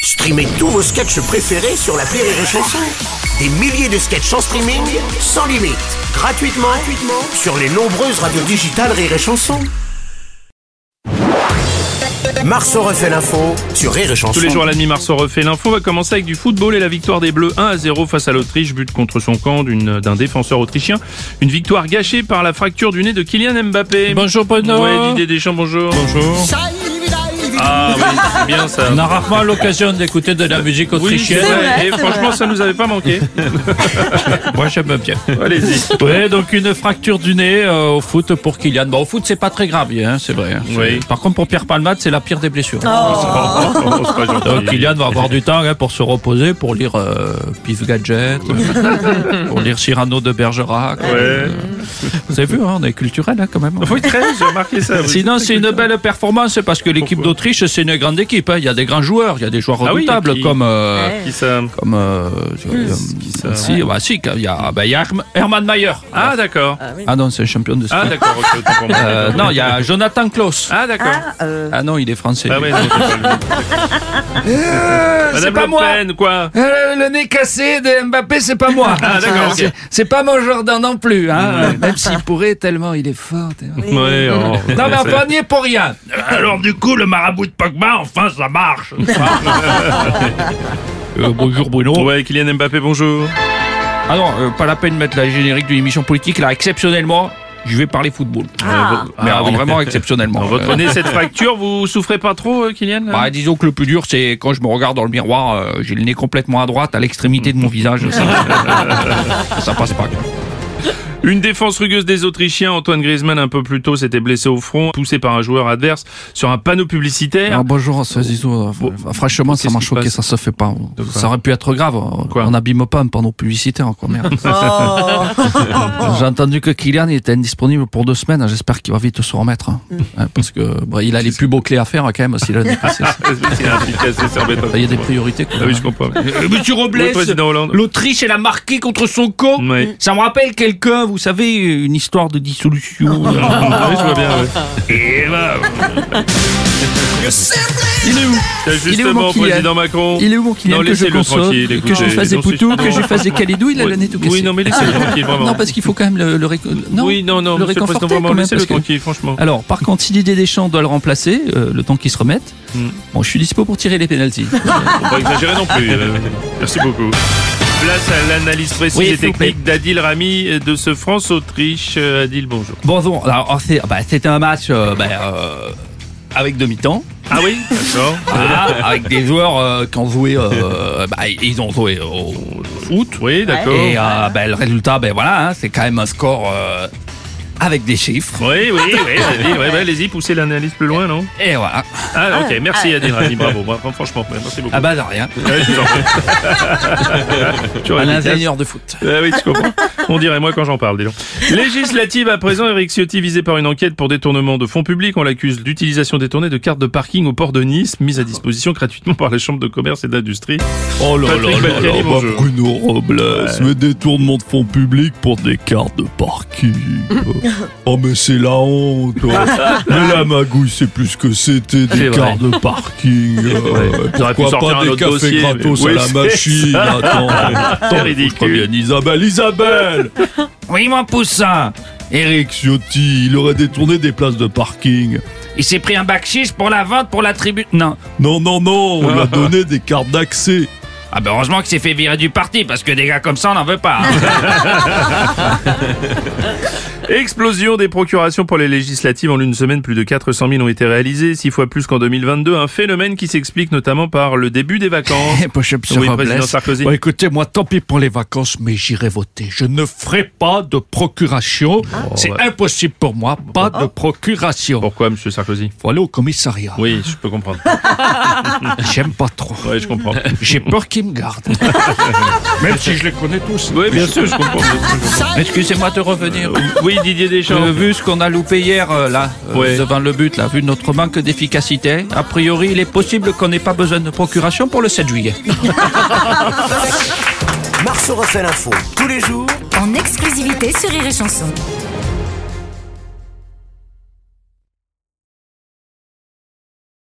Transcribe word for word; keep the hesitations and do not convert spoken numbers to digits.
Streamez tous vos sketchs préférés sur l'appli Rire et Chanson. Des milliers de sketchs en streaming, sans limite, gratuitement, gratuitement sur les nombreuses radios digitales Rire et Chanson. Marceau refait l'info sur Rire et Chanson. Tous les jours à la demi, Marceau refait l'info. On va commencer avec du football et la victoire des Bleus un à zéro face à l'Autriche. But contre son camp d'une, d'un défenseur autrichien. Une victoire gâchée par la fracture du nez de Kylian Mbappé. Bonjour Bruno. Ouais, Didier Deschamps, bonjour. Bonjour. Ah oui, c'est bien ça. On a rarement l'occasion d'écouter de la musique autrichienne. Oui, c'est vrai. Et franchement, ça nous avait pas manqué. Moi, j'aime bien. Allez-y. Ouais, donc une fracture du nez euh, au foot pour Kylian. Bon, au foot, c'est pas très grave, hein, c'est vrai. Hein. Oui. Par contre, pour Pierre Palmade, c'est la pire des blessures. Oh, c'est pas gentil. Donc, Kylian va avoir du temps hein, pour se reposer, pour lire euh, Pif Gadget, pour lire Cyrano de Bergerac. Ouais. Euh, vous avez vu, hein, on est culturel hein, quand même. Oui, très, j'ai remarqué ça. Oui. Sinon, c'est une belle performance parce que l'équipe Pourquoi d'Autriche, c'est une grande équipe. Hein. Il y a des grands joueurs, il y a des joueurs Ah oui, redoutables qui- comme. Euh, Qui ça comme. Euh, euh, Qui ça si, bah, si, il y a, bah, il y a Herm- Hermann Mayer. Ah, d'accord. Ah non, c'est un champion de ski. Ah, d'accord. ok, autant pour moi. Euh, non, il y a Jonathan Klaus. Ah, d'accord. Ah non, il est français. Ah, ouais, non, c'est pas lui. Madame pas Le moi. Pen, quoi. Euh, le nez cassé de Mbappé, c'est pas moi. Ah, d'accord, ok. C'est, c'est pas mon Jordan non plus, hein. Même s'il pourrait tellement, il est fort. t'es- Ouais, oh, Non, mais c'est- enfin, on n'y est pour rien. Alors, du coup, le marabout de Pogba, enfin, ça marche. Euh, bonjour Bruno. Ouais, Kylian Mbappé, bonjour. Ah non, euh, pas la peine de mettre la générique d'une émission politique. Là, exceptionnellement, je vais parler football. Ah. Mais Ah, euh, oui. vraiment exceptionnellement. Dans votre Euh, nez, cette fracture, vous souffrez pas trop, euh, Kylian là bah, disons que le plus dur, c'est quand je me regarde dans le miroir, euh, j'ai le nez complètement à droite, à l'extrémité de mon visage. Ça, ça passe pas. quoi. Une défense rugueuse des Autrichiens. Antoine Griezmann, un peu plus tôt, s'était blessé au front, poussé par un joueur adverse sur un panneau publicitaire. Ah, bonjour, c'est Zizou. Bon, Franchement, ça qu'est-ce m'a qui choqué, passe ça se fait pas. De quoi Ça aurait pu être grave. Quoi On n'abîme pas un panneau publicitaire, quoi, merde. J'ai entendu que Kylian était indisponible pour deux semaines. J'espère qu'il va vite se remettre. hein. Hein, parce que bah, il a les plus beaux clés à faire, quand même, s'il a des cassés. Il y a un petit cassé, c'est embêtant. Il y a des priorités, quoi. Ah oui, je comprends. Euh, Monsieur Robles, Le président Hollande. l'Autriche, elle a marqué contre son camp. Oui. Ça me rappelle quelqu'un, vous savez, une histoire de dissolution. Ah oui, je vois bien, ouais. Et bah, Il est où Il est où, Justement, mon Kylian président Macron. il est où mon Kylian Non, que je laissez-le console, tranquille, que écoutez. je fasse des Non, c'est- poutous, que non. je fasse des calédous, il a le nez tout cassé. Oui, non, mais laissez-le tranquille, vraiment. Non, parce qu'il faut quand même le, le réco- non, oui, non, non, le monsieur le président, réconforter vraiment, quand même, laissez-le parce que- tranquille, franchement. Alors, par contre, si Didier Deschamps doit le remplacer, euh, le temps qu'il se remette, Hmm. bon, je suis dispo pour tirer les pénaltys. Faut pas exagérer non plus. euh, Merci beaucoup. Place à l'analyse précise Oui, et s'il vous plaît. technique d'Adil Rami de ce France-Autriche. Euh, Adil, bonjour. Bonjour, alors c'est, bah, c'était un match euh, bah, euh, avec demi-temps. Ah oui, d'accord. Voilà, avec des joueurs euh, qui ont joué, euh, bah, ils ont joué au foot. Oui, d'accord. Et euh, bah, le résultat, ben voilà, hein, c'est quand même un score euh, avec des chiffres. Oui, oui, oui, Adil, ouais, bah, allez-y, poussez l'analyse plus loin, non? Et voilà. Ah, ok, merci Adil Rami, bravo, bravo, franchement, merci beaucoup. Ah bah de rien. Ouais, je vous en prie. Toujours Un efficace. ingénieur de foot. Ah oui, je comprends. On dirait moi quand j'en parle, dis donc. Législative à présent, Éric Ciotti visé par une enquête pour détournement de fonds publics. On l'accuse d'utilisation détournée de cartes de parking au port de Nice, mise à disposition gratuitement par les chambres de commerce et d'industrie. Oh là Patrick là là Balkany, là, bah, bonjour. Bruno Robles, mais détournement de fonds publics pour des cartes de parking. Oh mais c'est la honte. oh. Mais la magouille, c'est plus que c'était C'est des vrai. cartes de parking. euh, Ça aurait pu Pourquoi sortir pas un des autre cafés dossier, gratos mais- à oui, la c'est machine. ça. Attends, attends, ridicule. faut bien Isabelle, Isabelle. Oui, mon poussin. Eric Ciotti, il aurait détourné des places de parking. Il s'est pris un bac-chiche pour la vente pour la tribune. Non. Non, non, non, on lui a donné des cartes d'accès. Ah ben heureusement qu'il s'est fait virer du parti, parce que des gars comme ça, on n'en veut pas. hein. Explosion des procurations pour les législatives. En une semaine, plus de quatre cent mille ont été réalisées, six fois plus qu'en deux mille vingt-deux. Un phénomène qui s'explique notamment par le début des vacances. Oui, président Sarkozy. Bon, écoutez, moi, tant pis pour les vacances, mais j'irai voter. Je ne ferai pas de procuration. C'est ouais. impossible pour moi, pas de procuration. Pourquoi, monsieur Sarkozy? Faut aller au commissariat. Oui, je peux comprendre. J'aime pas trop. Oui, je comprends. J'ai peur qu'ils me gardent. Même si je les connais tous. Oui, bien sûr, je comprends. bien sûr, je comprends. Excusez-moi de revenir. Oui, Didier Deschamps. Euh, vu ce qu'on a loupé hier, euh, là, euh, Ouais. devant le but, là, vu notre manque d'efficacité, a priori, il est possible qu'on n'ait pas besoin de procuration pour le sept juillet. Marceau refait l'info tous les jours En exclusivité sur Rire et Chanson.